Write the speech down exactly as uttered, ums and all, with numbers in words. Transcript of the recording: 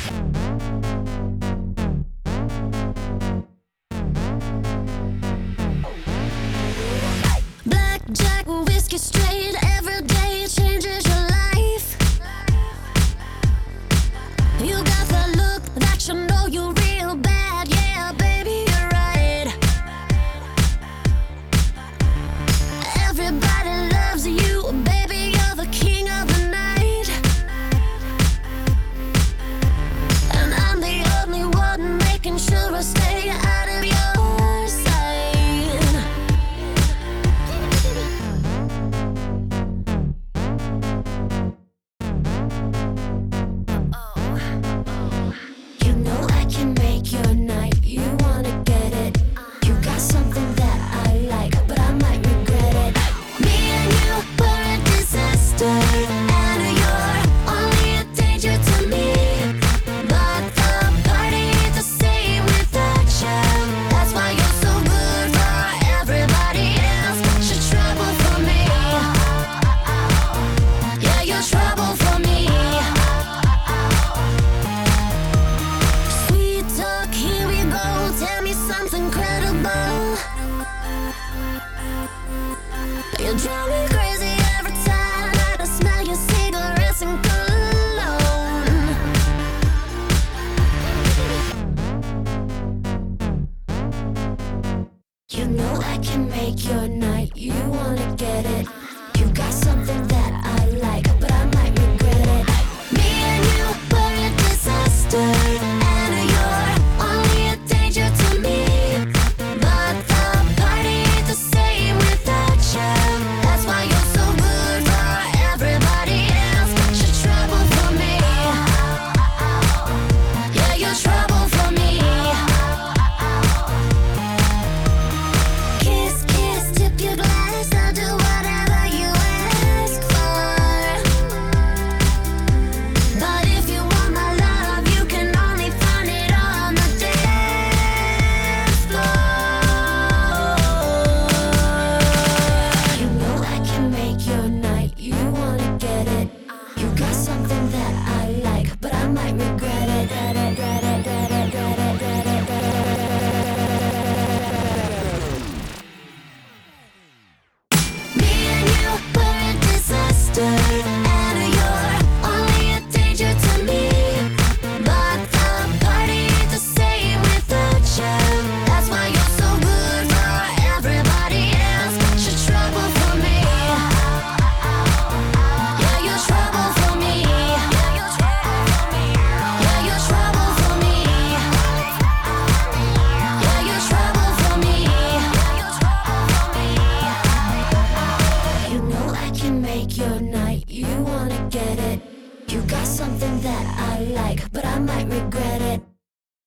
Blackjack, whiskey straight, every day changes your life. You got the look that you know you're real bad. Yeah, baby, you're right. Everybody loves you, baby, you're the king of the night. And I'm the only one making sure I stay out of your sight. You know I can make your night, you wanna get it. You got something that I like, but I might regret it. Me and you were a disaster, and you're only a danger to me. But the party ain't the same without you. That's why you're so good for everybody else. You're trouble for me. Yeah, you're trouble for me. Sweet talk, here we go. Tell me something credible. You drive me crazy every time that I smell your cigarettes and cologne. You know I can make your night, you wanna get it. You got something that I like, but I might regret it. Me and you were a disaster, and you're only a danger to me. But the party ain't the same without you. That's why you're so good for everybody else. You're trouble for me. Yeah, you're trouble for me. Kiss, kiss, tip your glass. I'll do whatever you ask for. But if you want my love, you can only find it on the dance floor. You know I can make your night, you wanna get it. You got something that I like, but I might regret it. Me and you were a disaster, and you're only a danger to me. But the party ain't the same without you. That's why you're so good for everybody else. You're trouble for me. Yeah, you're trouble for me. Yeah, you're trouble for me. Yeah, you're trouble for me. You know I can make your night, you wanna get it. You got something that I like, but I might regret it.